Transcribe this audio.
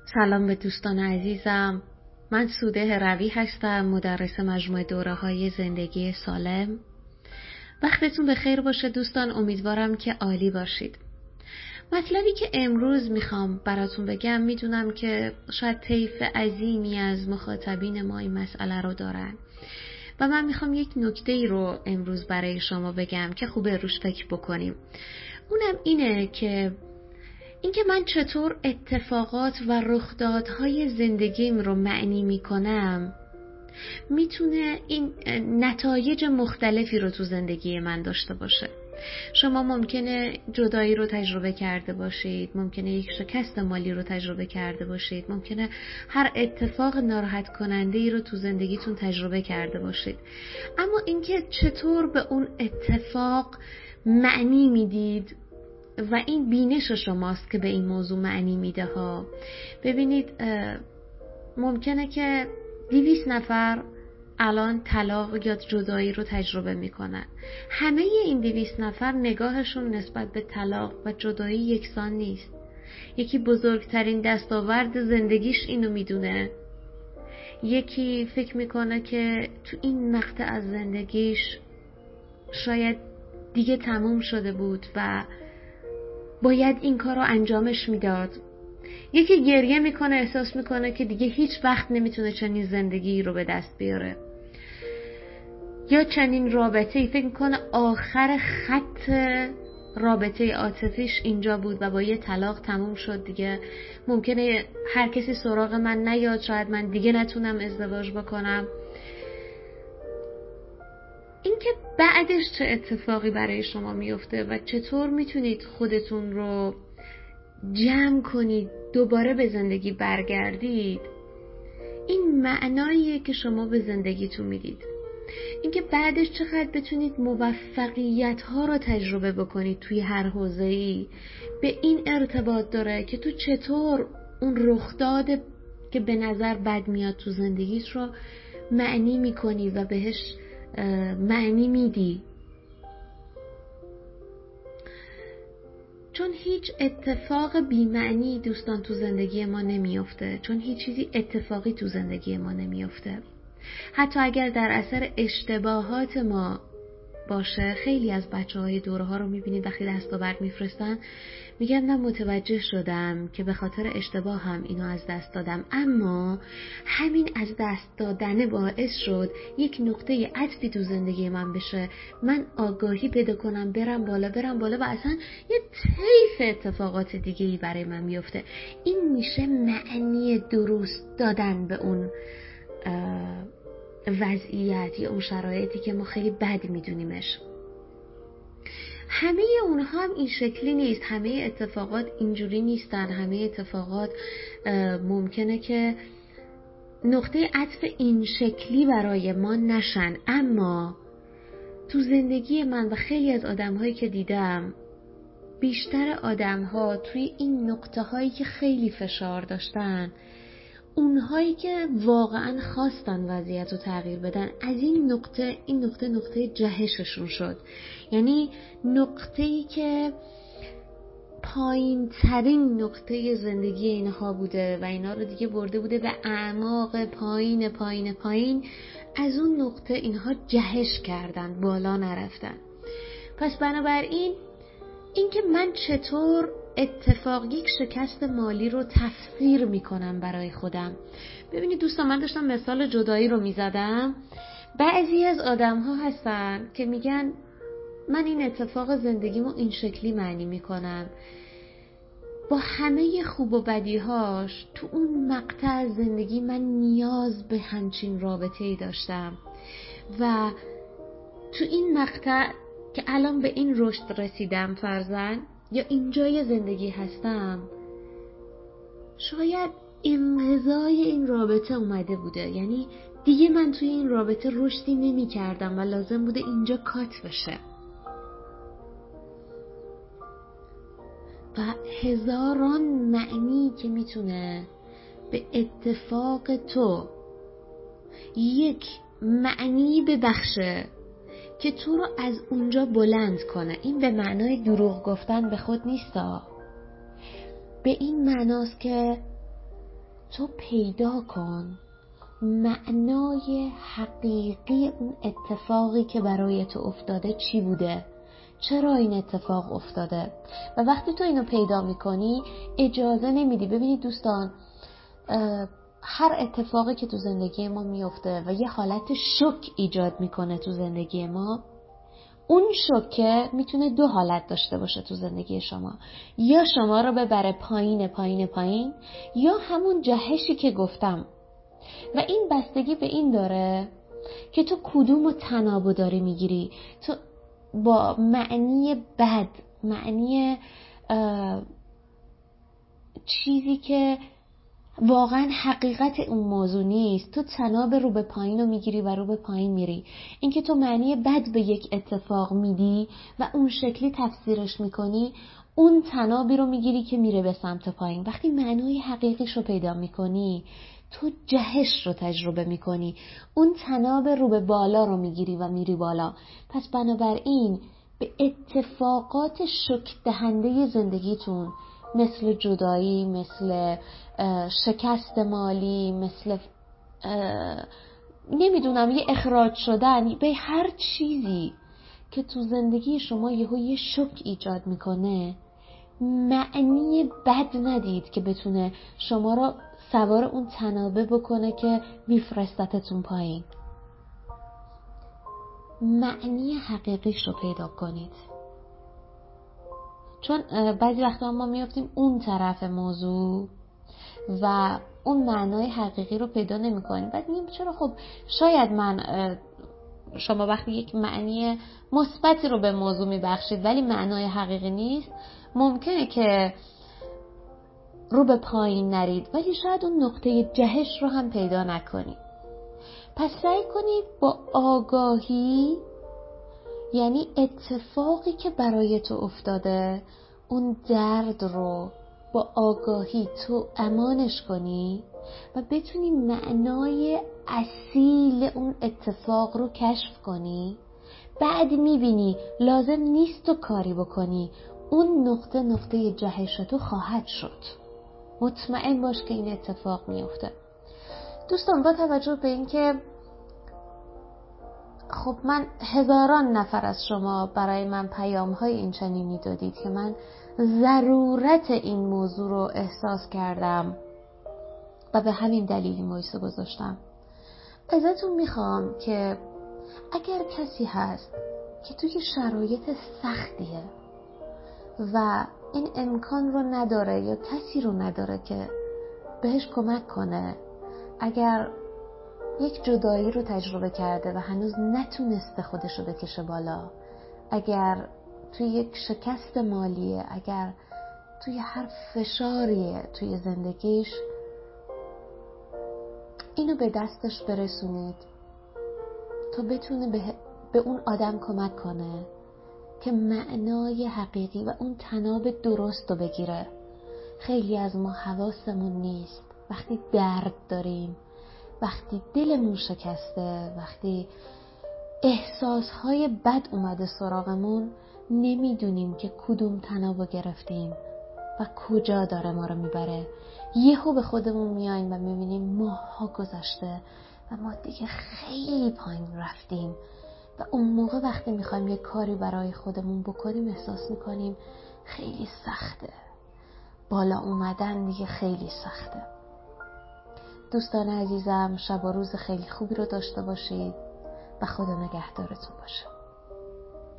سلام به دوستان عزیزم. من سوده روی هستم، مدرس مجموعه دوره‌های زندگی سالم. وقتتون بخیر باشه دوستان، امیدوارم که عالی باشید. مطلبی که امروز میخوام براتون بگم، میدونم که شاید طیف عظیمی از مخاطبین ما این مسئله رو دارن و من میخوام یک نکته‌ای رو امروز برای شما بگم که خوبه روش فکر بکنیم. اونم اینه که اینکه من چطور اتفاقات و رخدادهای زندگیم رو معنی میکنم میتونه این نتایج مختلفی رو تو زندگی من داشته باشه. شما ممکنه جدایی رو تجربه کرده باشید، ممکنه یک شکست مالی رو تجربه کرده باشید، ممکنه هر اتفاق ناراحت کننده ای رو تو زندگیتون تجربه کرده باشید، اما اینکه چطور به اون اتفاق معنی میدید و این بینش شماست که به این موضوع معنی میده ها. ببینید ممکنه که 200 نفر الان طلاق یا جدایی رو تجربه میکنن. همه این 200 نفر نگاهشون نسبت به طلاق و جدایی یکسان نیست. یکی بزرگترین دستاورد زندگیش اینو میدونه، یکی فکر میکنه که تو این مقطع از زندگیش شاید دیگه تموم شده بود و باید این کار رو انجامش میداد. یکی گریه میکنه، احساس میکنه که دیگه هیچ وقت نمیتونه چنین زندگی رو به دست بیاره، یا چنین رابطه‌ای فکر میکنه آخر خط رابطه عاطفیش اینجا بود و با یه طلاق تموم شد. دیگه ممکنه هر کسی سراغ من نیاد، شاید من دیگه نتونم ازدواج بکنم. اینکه بعدش چه اتفاقی برای شما میفته و چطور میتونید خودتون رو جمع کنید، دوباره به زندگی برگردید، این معناییه که شما به زندگیتون میدید. اینکه بعدش چقدر بتونید موفقیت ها رو تجربه بکنید توی هر حوزه‌ای، به این ارتباط داره که تو چطور اون رخداد که به نظر بد میاد تو زندگیت رو معنی میکنی و بهش معنی میدی. چون هیچ اتفاق بی‌معنی دوستان تو زندگی ما نمیافته، چون هیچ چیزی اتفاقی تو زندگی ما نمیافته. حتی اگر در اثر اشتباهات ما باشه، خیلی از بچه‌های دوره‌ها رو می‌بینید وقتی دستاورد میفرستن میگن من متوجه شدم که به خاطر اشتباهم اینو از دست دادم، اما همین از دست دادن باعث شد یک نقطه عطفی تو زندگی من بشه، من آگاهی پیدا کنم، برم بالا و اصلا یه طیف اتفاقات دیگه‌ای برای من میفته. این میشه معنی درست دادن به اون وضعیت یا اون شرایطی که ما خیلی بد میدونیمش. همه اونها هم این شکلی نیست، همه اتفاقات اینجوری نیستن، همه اتفاقات ممکنه که نقطه عطف این شکلی برای ما نشن، اما تو زندگی من و خیلی از آدم‌هایی که دیدم، بیشتر آدم‌ها توی این نقطه‌هایی که خیلی فشار داشتن، اونهایی که واقعا خواستن وضعیت رو تغییر بدن، از این نقطه جهششون شد. یعنی نقطه‌ای که پایین ترین نقطه زندگی اینها بوده و اینا رو دیگه برده بوده به اعماق پایین. از اون نقطه اینها جهش کردن، بالا نرفتن. پس بنابراین اینکه من چطور یک شکست مالی رو تفسیر میکنم برای خودم. ببینید دوستان، من داشتم مثال جدایی رو میزدم. بعضی از آدم ها هستن که میگن من این اتفاق زندگیمو این شکلی معنی میکنم، با همه خوب و بدیهاش تو اون مقطع از زندگی من نیاز به همچین رابطه‌ای داشتم و تو این مقطع که الان به این رشد رسیدم فرضاً یا اینجای زندگی هستم، شاید انقضای این رابطه اومده بوده. یعنی دیگه من توی این رابطه رشدی نمی کردم و لازم بوده اینجا کات بشه و هزاران معنی که میتونه به اتفاق تو یک معنی ببخشه که تو رو از اونجا بلند کنه. این به معنای دروغ گفتن به خود نیستا، به این معناست که تو پیدا کن معنای حقیقی اون اتفاقی که برای تو افتاده چی بوده، چرا این اتفاق افتاده. و وقتی تو اینو پیدا میکنی اجازه نمیدی. ببینید دوستان، هر اتفاقی که تو زندگی ما میفته و یه حالت شوک ایجاد میکنه تو زندگی ما، اون شوکه میتونه دو حالت داشته باشه تو زندگی شما. یا شما رو ببره پایین پایین پایین، یا همون جهشی که گفتم. و این بستگی به این داره که تو کدوم تنابو داری میگیری. تو با معنی بد، معنی چیزی که واقعا حقیقت اون موضوع نیست، تو تناب رو به پایین رو میگیری و رو به پایین میری. اینکه تو معنی بد به یک اتفاق میدی و اون شکلی تفسیرش میکنی، اون تنابی رو میگیری که میره به سمت پایین. وقتی معنای حقیقیش رو پیدا میکنی، تو جهش رو تجربه میکنی، اون تناب رو به بالا رو میگیری و میری بالا. پس بنابراین به اتفاقات شوک دهنده زندگیتون، مثل جدایی، مثل شکست مالی، مثل نمیدونم یه اخراج شدن، به هر چیزی که تو زندگی شما یه شوک ایجاد میکنه، معنی بد ندید که بتونه شما رو سوار اون تنابه بکنه که میفرستتتون پایین. معنی حقیقیش رو پیدا کنید. چون بعضی وقتا ما میافتیم اون طرف موضوع و اون معنای حقیقی رو پیدا نمی کنیم. بعد میگیم چرا؟ خب شاید شما وقتی یک معنی مثبتی رو به موضوع میبخشید ولی معنای حقیقی نیست، ممکنه که رو به پایین نرید ولی شاید اون نقطه جهش رو هم پیدا نکنید. پس سعی کنید با آگاهی، یعنی اتفاقی که برای تو افتاده، اون درد رو با آگاهی تو امانش کنی و بتونی معنای اصیل اون اتفاق رو کشف کنی. بعد میبینی لازم نیست تو کاری بکنی، اون نقطه جهش تو خواهد شد. مطمئن باش که این اتفاق میفته. دوستان، با توجه به این که خب من هزاران نفر از شما برای من پیام‌های این چنینی دادید که من ضرورت این موضوع رو احساس کردم و به همین دلیل این وایسو گذاشتم. ازتون میخوام که اگر کسی هست که توی شرایط سختیه و این امکان رو نداره یا کسی رو نداره که بهش کمک کنه، اگر یک جدایی رو تجربه کرده و هنوز نتونسته خودش رو بکشه بالا، اگر توی یک شکست مالیه، اگر توی هر فشاریه توی زندگیش، اینو به دستش برسونید تا بتونه به اون آدم کمک کنه که معنای حقیقی و اون تناب درست رو بگیره. خیلی از ما حواسمون نیست وقتی درد داریم، وقتی دلمون شکسته، وقتی احساسهای بد اومده سراغمون، نمیدونیم که کدوم تنابو گرفتیم و کجا داره ما رو میبره. یهو به خودمون میایم و میبینیم ماها گذشته و ما دیگه خیلی پایین رفتیم و اون موقع وقتی میخوایم یه کاری برای خودمون بکنیم احساس میکنیم خیلی سخته، بالا اومدن دیگه خیلی سخته. دوستان عزیزم، شب و روز خیلی خوبی رو داشته باشید و خدا نگهدارتون باشه.